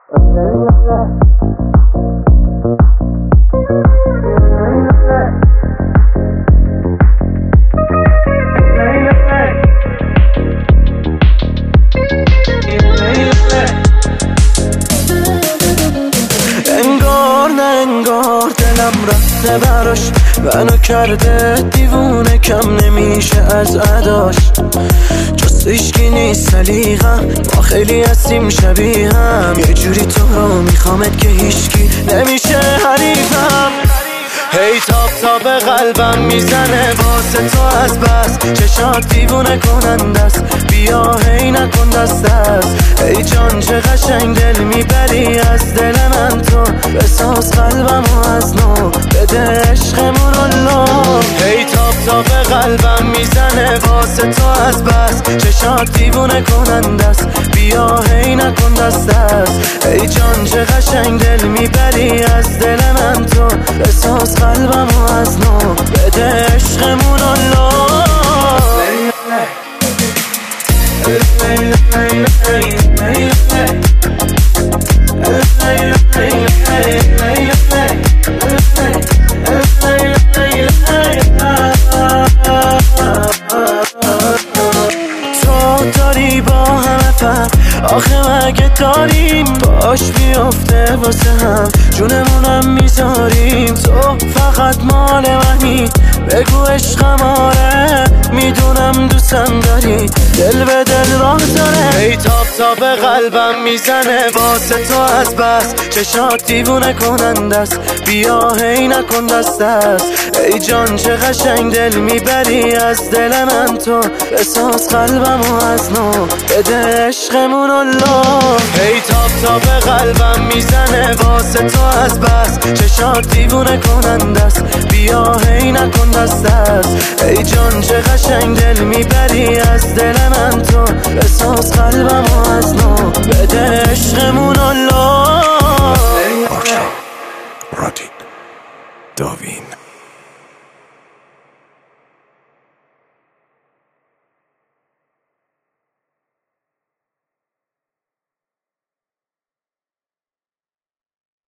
رفته براش منو کرده دیوونه، کم نمیشه از اداش. جز هیچکی نیست سلیقم، ما خیلی هستیم شبیه هم. یه جوری تو رو میخوامت که هیچکی نمیشه حریفم. هی تاب به قلبم میزنه واسه تو از بس، چشات دیوونه کننده است، بیا هی نکن دست است. ای جان چه قشنگ دل میبری از دل من تو، بساز قلبمو از نو بده عشقمون الله. هی تاب به قلبم میزنه واسه تو از بس، چشات دیوونه کننده است، بیا هی نکن دست است. ای جان چه قشنگ دل میبری از دل من تو، بساز قلبمو از نو بده عشقمون الله. تو داری با همه فرق، آخه مگه داریم باش بیافته واسه هم، جونمونم میذاریم. تو فقط مال منی، بگو عشقم آره، میدونم دوستم داری، دل به دل راه داره. ای تاب به قلبم میزنه واسه تو از بس، چشات دیوونه کننده است، بیا هی نکن دست است. ای جان چه قشنگ دل میبری از دل من تو، بساز قلبمو از نو بده عشقمون الله. ای تاب به قلبم میزنه واسه تو از بس، چشات دیوونه کننده است، بیا هی نکن دست است. ای جان چه قشنگ دل میبری از دل من تو، بساز قلبمو از نو بده عشقمون